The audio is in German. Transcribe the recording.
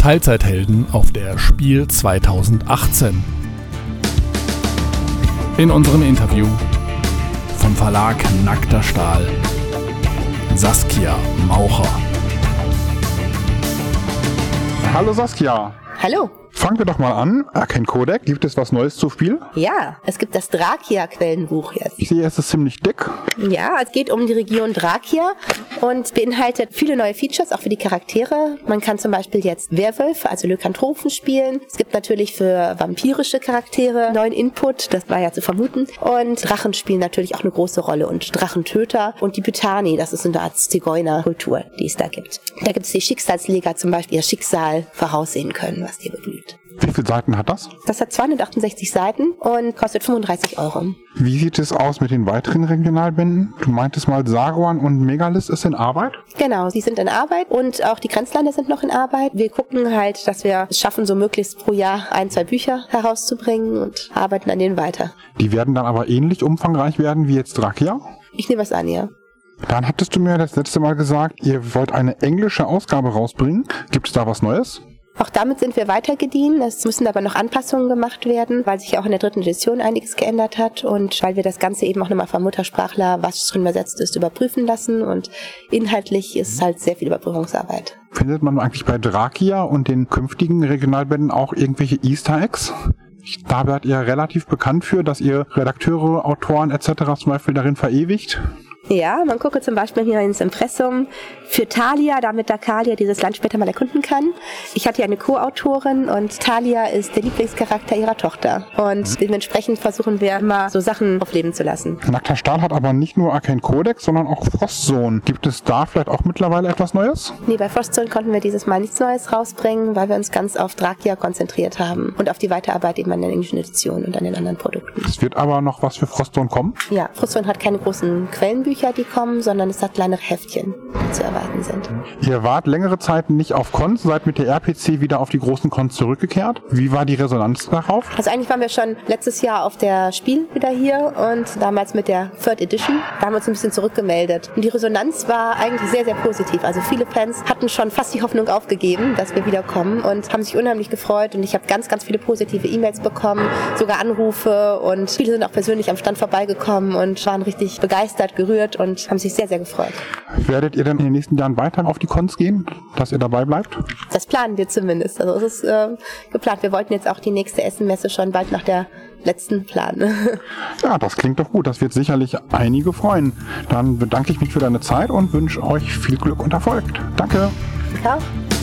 Teilzeithelden auf der Spiel 2018. In unserem Interview vom Verlag Nackter Stahl, Saskia Maucher. Hallo Saskia. Hallo. Fangen wir doch mal an. Arcane Codec, gibt es was Neues zu Spiel? Ja, es gibt das Drakia-Quellenbuch jetzt. Ich sehe, es ist ziemlich dick. Ja, es geht um die Region Drakia und beinhaltet viele neue Features, auch für die Charaktere. Man kann zum Beispiel jetzt Werwölfe, also Lykanthropen spielen. Es gibt natürlich für vampirische Charaktere neuen Input, das war ja zu vermuten. Und Drachen spielen natürlich auch eine große Rolle und Drachentöter. Und die Botani, das ist eine Art Zigeunerkultur, die es da gibt. Da gibt es die Schicksalsleger zum Beispiel, ihr Schicksal voraussehen können, was dir beblüht. Wie viele Seiten hat das? Das hat 268 Seiten und kostet 35 €. Wie sieht es aus mit den weiteren Regionalbänden? Du meintest mal, Saruman und Megalith ist in Arbeit? Genau, sie sind in Arbeit und auch die Grenzländer sind noch in Arbeit. Wir gucken halt, dass wir es schaffen, so möglichst pro Jahr 1, 2 Bücher herauszubringen und arbeiten an denen weiter. Die werden dann aber ähnlich umfangreich werden wie jetzt Drakia? Ich nehme es an, ja. Dann hattest du mir das letzte Mal gesagt, ihr wollt eine englische Ausgabe rausbringen. Gibt es da was Neues? Auch damit sind wir weitergediehen. Es müssen aber noch Anpassungen gemacht werden, weil sich auch in der 3. Edition einiges geändert hat und weil wir das Ganze eben auch nochmal vom Muttersprachler, was schon übersetzt ist, überprüfen lassen und inhaltlich ist halt sehr viel Überprüfungsarbeit. Findet man eigentlich bei Drakia und den künftigen Regionalbänden auch irgendwelche Easter Eggs? Da werdet ihr relativ bekannt für, dass ihr Redakteure, Autoren etc. zum Beispiel darin verewigt. Ja, man gucke zum Beispiel hier ins Impressum für Thalia, damit Dakalia dieses Land später mal erkunden kann. Ich hatte ja eine Co-Autorin und Thalia ist der Lieblingscharakter ihrer Tochter. Und dementsprechend versuchen wir immer so Sachen aufleben zu lassen. Nackter Stahl hat aber nicht nur Arcane Codec, sondern auch Frostzone. Gibt es da vielleicht auch mittlerweile etwas Neues? Nee, bei Frostzone konnten wir dieses Mal nichts Neues rausbringen, weil wir uns ganz auf Drakia konzentriert haben und auf die Weiterarbeit eben an der englischen Edition und an den anderen Produkten. Es wird aber noch was für Frostzone kommen? Ja, Frostzone hat keine großen Quellenbücher, die kommen, sondern es hat kleinere Heftchen, die zu erwarten sind. Ihr wart längere Zeit nicht auf Cons, seid mit der RPC wieder auf die großen Cons zurückgekehrt. Wie war die Resonanz darauf? Also eigentlich waren wir schon letztes Jahr auf der Spiel wieder hier und damals mit der 3rd Edition. Da haben wir uns ein bisschen zurückgemeldet. Und die Resonanz war eigentlich sehr, sehr positiv. Also viele Fans hatten schon fast die Hoffnung aufgegeben, dass wir wiederkommen und haben sich unheimlich gefreut. Und ich habe ganz, ganz viele positive E-Mails bekommen, sogar Anrufe und viele sind auch persönlich am Stand vorbeigekommen und waren richtig begeistert, gerührt und haben sich sehr, sehr gefreut. Werdet ihr denn in den nächsten Jahren weiter auf die Cons gehen, dass ihr dabei bleibt? Das planen wir zumindest. Also es ist geplant. Wir wollten jetzt auch die nächste Essen-Messe schon bald nach der letzten planen. Ja, das klingt doch gut. Das wird sicherlich einige freuen. Dann bedanke ich mich für deine Zeit und wünsche euch viel Glück und Erfolg. Danke. Ich auch.